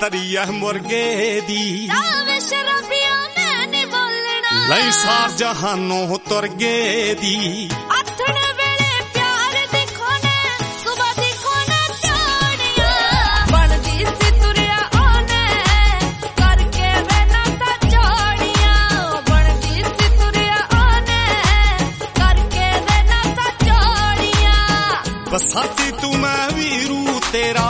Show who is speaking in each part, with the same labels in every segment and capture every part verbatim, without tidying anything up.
Speaker 1: तरिया मुर्गे दी
Speaker 2: शराबिया मैं नहीं बोलना
Speaker 1: लई सार जहानों तुरगे दी
Speaker 2: अथड़े वेले प्यार दिखो ने सुबह दिखो ने चाड़िया बनदी सी तुरिया ओने करके वेना सा जोड़िया बनदी सी तुरिया ओने करके वेना सा जोड़िया
Speaker 1: बसाती तू मैं वीरू तेरा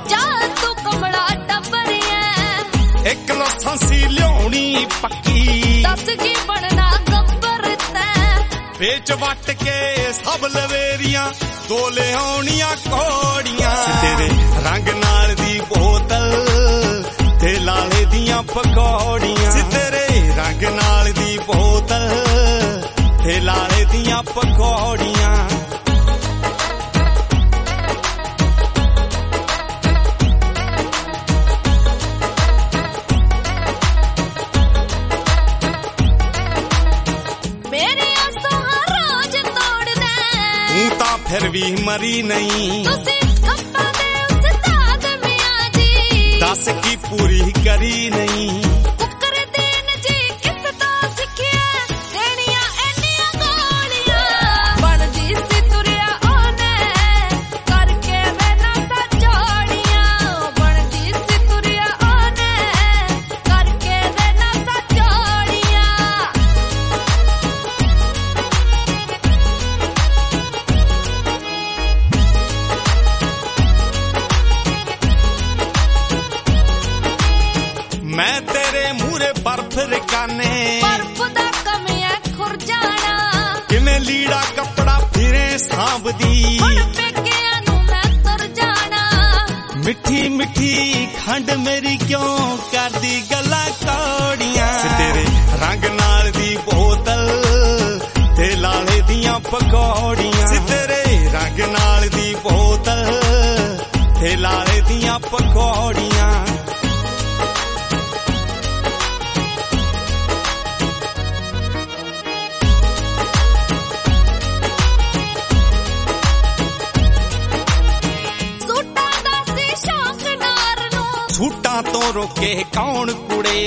Speaker 1: एक लसांसी लियानी पक्की
Speaker 2: दस की बनना गब्बर
Speaker 1: बेच वट के सब लवेरियां दो लियानियां कौड़ियां तेरे रंग नाल दी बोतल ते लाले दियां पकौड़ियां तेरे रंग नाल दी बोतल ते लाले दियां पकौड़ियां फिर भी मरी नहीं दस की पूरी करी नहीं मैं तेरे मूरे बर्फ रिकाने
Speaker 2: बर्फ दा कमिया खुर जाना
Speaker 1: किवें लीड़ा कपड़ा फिरे सांभदी
Speaker 2: हुण पेकियां नूं मैं तुर जाना
Speaker 1: मिठी मिठी खंड मेरी क्यों करदी गल्लां कौड़ियां तेरे रंग नाल दी बोतल ते लाले दियां पकौड़ियां तेरे रंग नाल दी बोतल ते लाले दियां पकौड़ियां सूटा तो रोके कौन कुड़े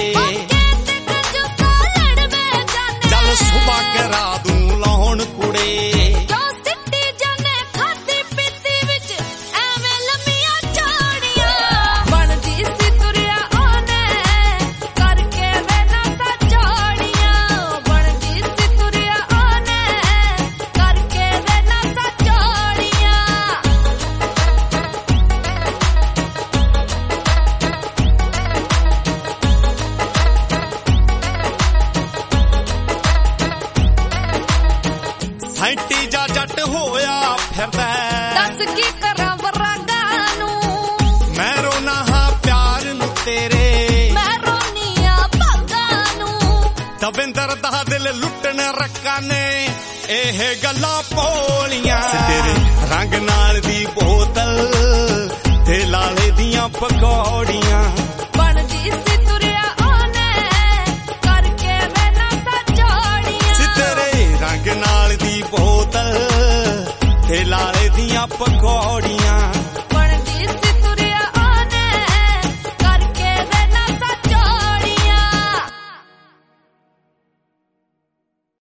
Speaker 1: चल सुबह करा दूं लाउन कुड़े सैंटी जा जट होया फिरदा
Speaker 2: दस की करा वरागा नू
Speaker 1: मैं रोना हां प्यार नू तेरे
Speaker 2: मैं रोनिया भागा नू
Speaker 1: दविंदर दा दिल लुटन रक्का ने एह गल्लां पोलियां तेरे रंग नाल दी बोतल ते लाले दियां पकौड़ियां